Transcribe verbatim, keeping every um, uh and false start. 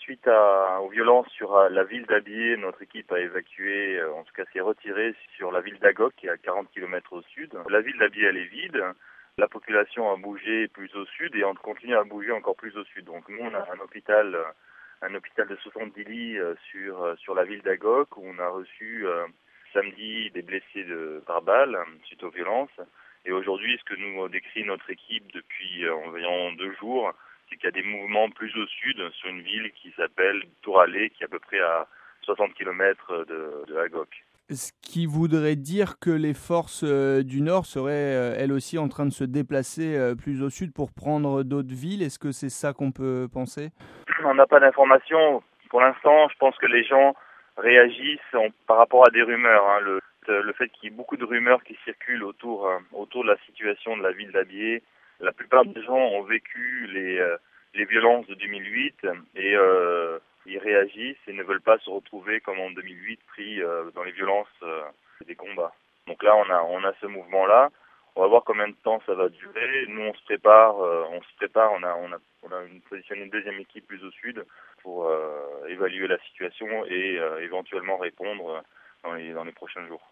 Suite à, aux violences sur euh, la ville d'Abier, notre équipe a évacué, euh, en tout cas s'est retirée sur la ville d'Agok, qui est à quarante kilomètres au sud. La ville d'Abier, elle est vide. La population a bougé plus au sud et on continue à bouger encore plus au sud. Donc nous, on a un hôpital, un hôpital de soixante-dix lits euh, sur sur la ville d'Agok, où on a reçu euh, samedi des blessés de, par balle suite aux violences. Et aujourd'hui, ce que nous décrit notre équipe depuis euh, environ deux jours, c'est qu'il y a des mouvements plus au sud sur une ville qui s'appelle Touralé, qui est à peu près à soixante kilomètres de, de Agok. Ce qui voudrait dire que les forces euh, du Nord seraient euh, elles aussi en train de se déplacer euh, plus au sud pour prendre d'autres villes. Est-ce que c'est ça qu'on peut penser ? On n'a pas d'informations. Pour l'instant, je pense que les gens réagissent en, par rapport à des rumeurs. Hein. Le, le fait qu'il y ait beaucoup de rumeurs qui circulent autour, euh, autour de la situation de la ville d'Abier. La plupart des gens ont vécu les, euh, les violences de deux mille huit et euh, ils réagissent et ne veulent pas se retrouver comme en deux mille huit pris euh, dans les violences euh, des combats. Donc là, on a, on a ce mouvement-là. On va voir combien de temps ça va durer. Nous, on se prépare, euh, on se prépare. On a, on a, on a une, positionné une deuxième équipe plus au sud pour euh, évaluer la situation et euh, éventuellement répondre dans les, dans les prochains jours.